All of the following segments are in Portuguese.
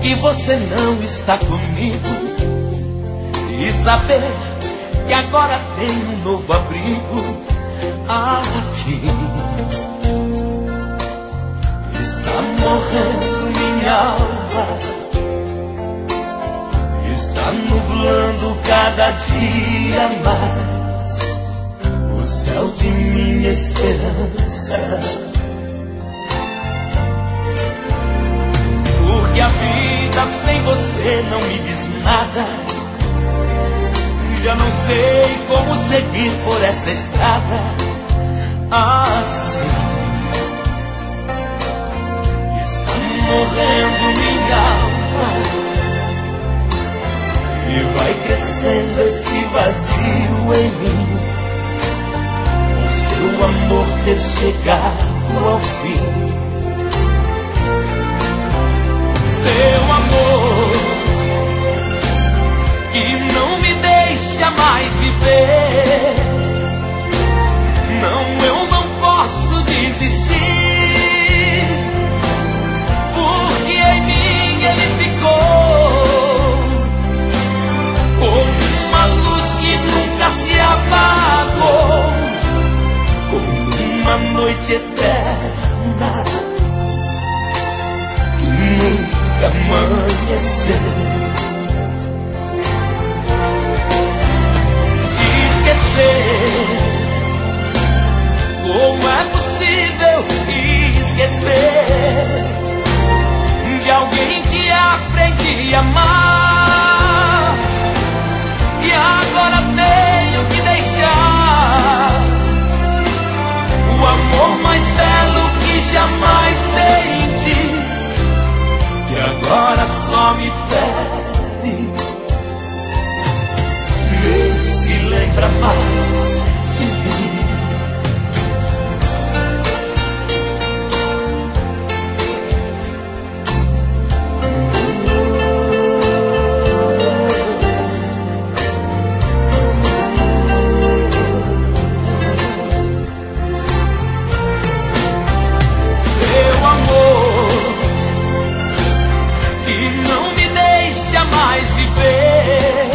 que você não está comigo e saber que agora tem um novo abrigo aqui. Está morrendo minha alma, está nublando cada dia mais o céu de minha esperança. Porque a vida sem você não me diz nada. Já não sei como seguir por essa estrada assim. Está morrendo minha alma e vai crescendo esse vazio em mim. O seu amor ter chegado ao fim. Seu amor que não me deixa mais viver. Não, eu não posso desistir, porque em mim ele ficou como uma luz que nunca se apagou, como uma noite eterna que nunca amanheceu. Como é possível esquecer de alguém que aprendi a amar e agora tenho que deixar o amor mais belo que jamais senti, que agora só me fere, nem se lembra mais de mim. Seu amor que não me deixa mais viver.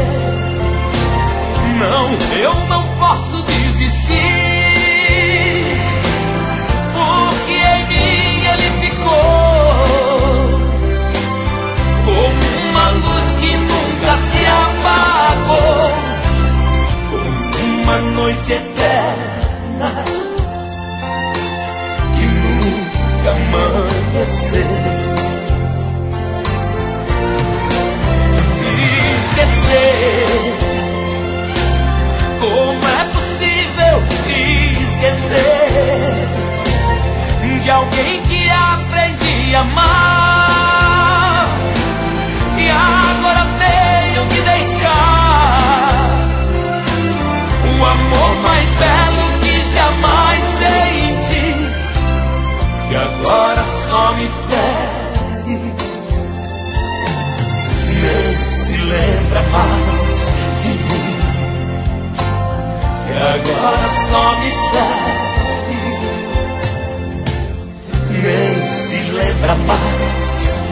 Não, eu não posso desistir, porque em mim ele ficou como uma luz que nunca se apagou, como uma noite eterna que nunca amanheceu. Esquecer. Como é possível esquecer de alguém que aprendi a amar e agora tenho que deixar o amor mais belo que jamais senti, que agora só me fere, nem se lembra mais de mim. Agora só me fere, nem se lembra mais